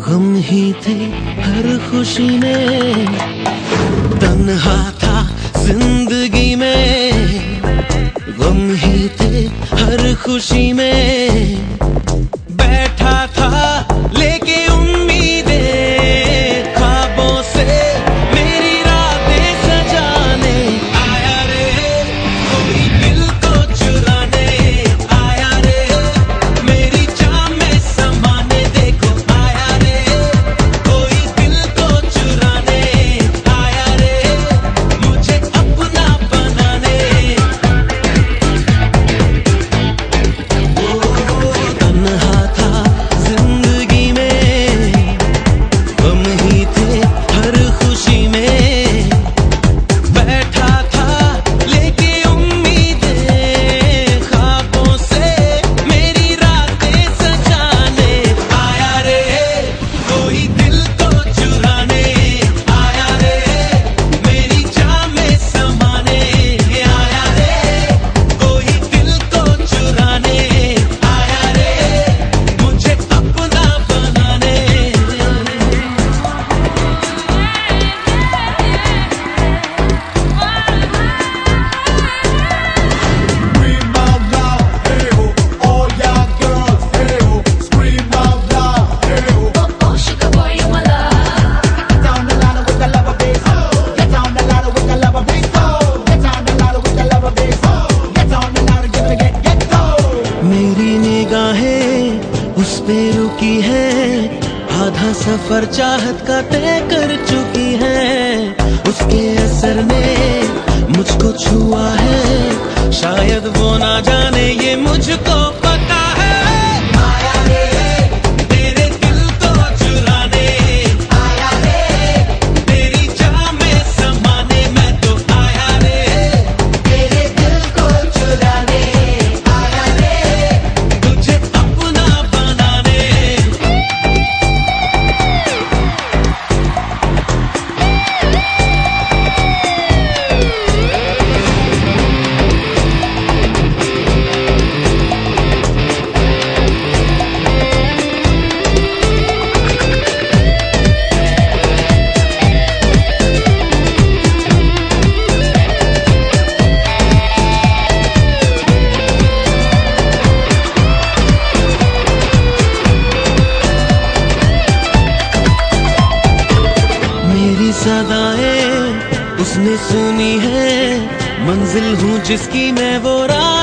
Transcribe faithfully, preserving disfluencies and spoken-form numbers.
गम ही थे हर खुशी में, तन्हा था जिंदगी में। गम ही थे हर खुशी में, बैठा था लेके उम्मीदें, ख्वाबों से मेरी रातें सजाने। आया रे कोई दिल को चुराने, आया रे मेरी जान में समाने। देखो आया रे कोई दिल को चुराने, आया रे मुझे अपना बनाने। ओ तन्हा था जिंदगी में, गम ही थे हर खुशी में, बैठा था लेके उम्मीदें, ख्वाबों से मेरी रातें सजाने। आया रे कोई दिल को चुराने, आया रे मेरी जान में समाने। आया रे कोई दिल को चुराने, आया रे मुझे अपना बनाने। Scream out loud, hey ho, all y'all girls, hey ho. Scream out loud, hey ho. Oh, sugar boy, you my love. Get down the ladder with the lover bass. Get down the ladder with the lover bass. Get down the ladder with the lover bass. Get down the ladder, give it a get, get go. मेरी निगाहें उस पे रुकी है, आधा सफर चाहत का तय कर चुकी है। उसके असर ने मुझको छुआ है, शायद वो ना जाने ये मुझको पता है। आया रे तेरे दिल को चुराने, आया रे तेरी जान में समाने। मैं तो आया रे तेरे दिल को चुराने, आया रे तुझे अपना बनाने। मेरी सदाएं उसने सुनी है, मंजिल हूँ जिसकी मैं वो राह